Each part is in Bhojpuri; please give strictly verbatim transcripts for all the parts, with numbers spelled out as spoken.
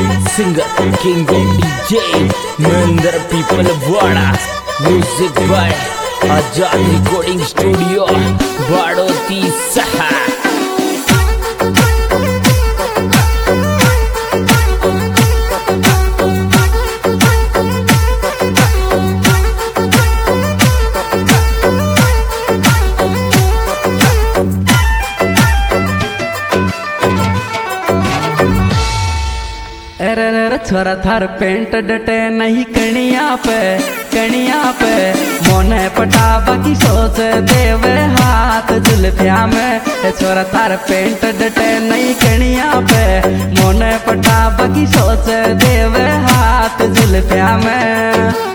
singer, king of D J, Mandar people Wada, music by Ajad Recording Studio, Badoti Saha. छोरा थार पेंट डटे नहीं कणिया पे कणिया पे मोने पटावा की सोच देवे हाथ जुल्फिया में। छोरा थार पेंट डटे नहीं कणिया पे मोने पटावा की सोच देवे हाथ जुल्फिया में।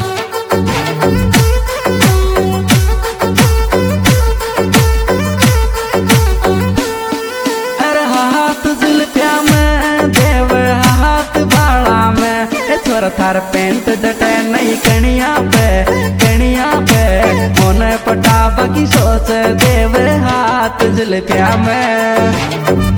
छोरा थार पेंट डटे नहीं कणिया पे कणिया पे मोने पटावा की सोच देवे हाथ जुल्फिया में।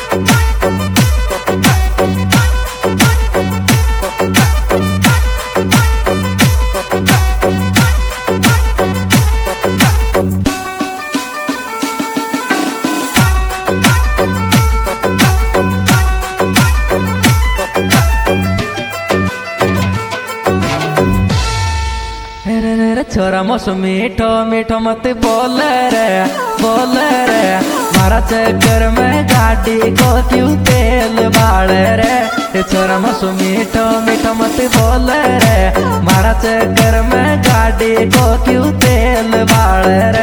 छोरा मौसम मीठो मीठो मत बोल रे बोल रे मारा चक्कर में गाड़ी को क्यों तेल बाड़ रे। छोरा मौसम मीठो मीठो मत बोल रे मारा चक्कर में गाड़ी को क्यों तेल बाड़ रे।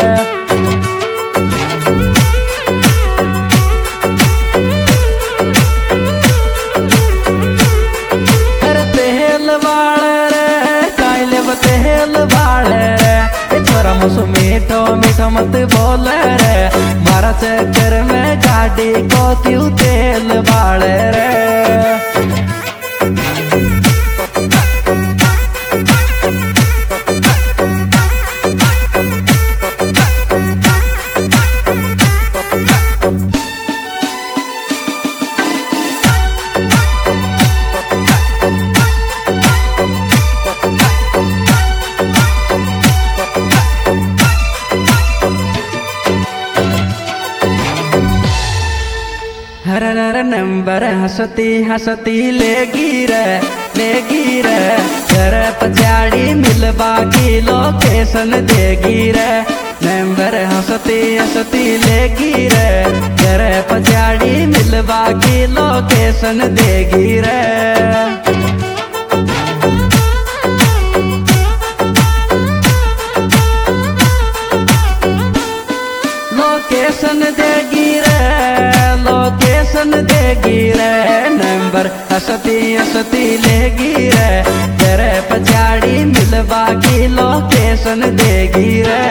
छोरा मीठो मीठो मत बोल रे मारा चक्कर में गाड़ी को क्यों तेल बाड़ रे। हर हर नंबर हंसती हंसती लेगी रे लेगी रे घर पचाड़ी मिलवा की लोकेशन देगी रे। नंबर हंसती हंसती लेगी रे घर पचाड़ी मिलवा की लोकेशन देगी रे। लोकेशन देगी रे लोकेशन देगी रे नंबर हंसती हंसती लेगी रे तेरे पचाड़ी मिलवा की लोकेशन देगी रे।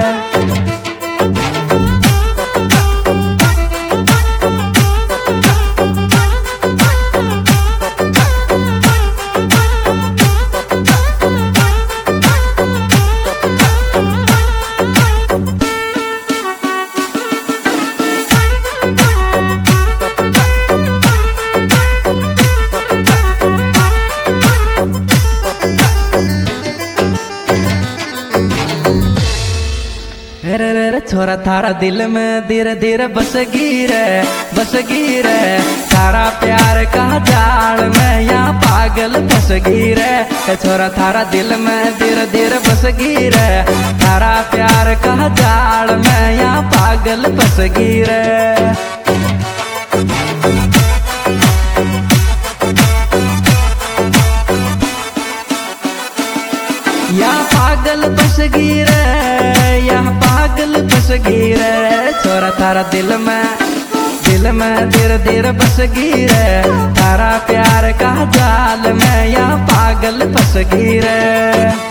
छोरा थारा दिल में धीरे धीरे बसगी रे बसगी रे थारा प्यार का जाल में यहाँ पागल फसगी रे। छोरा थारा दिल में धीरे धीरे बसगी रे थारा प्यार का जाल में यहाँ पागल फसगी रे। यहाँ पागल फसगी रे यहाँ पागल फसगी रे। छोरा थारा दिल में दिल में धीरे धीरे बसगी रे थारा प्यार का जाल में यहाँ पागल फसगी रे।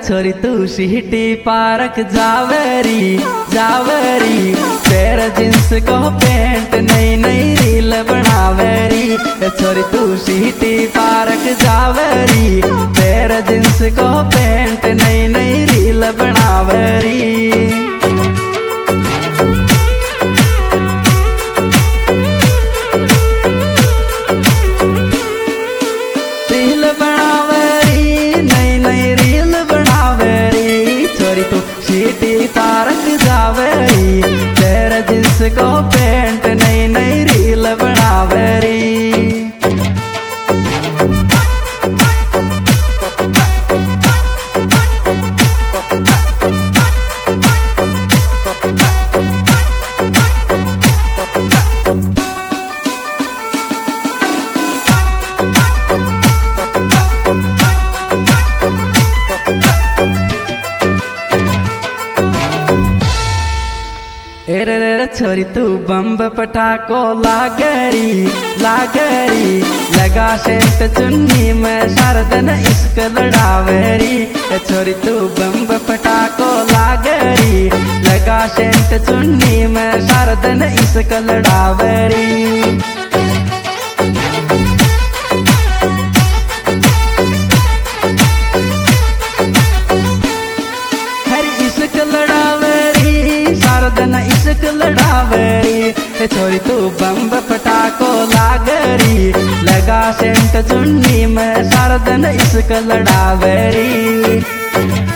छोरी तू सीटी पार्क जावेरी जावेरी पैर जींस को पेंट नई नई रील बनावेरी छोरी तू सीटी पार्क जावेरी पैर जींस को पेंट नई नई रील बनावेरी सीटी पार्क जावेरी तेरे जींस को पेंट नई नई रील बनावेरी एरे छोरी तू बम्ब पटाको लागरी लागरी लगा सेंट चुन्नी में शारदन इश्क लड़ावेरी छोरी तू बम्ब पटाको लागरी लगा सेंट चुन्नी में शारदन इश्क लड़ावेरी शारदन इश्क लड़ावेरी छोरी तू बम्ब पटाको लागरी लगा सेंट चुन्नी में शारदन इश्क लड़ावेरी।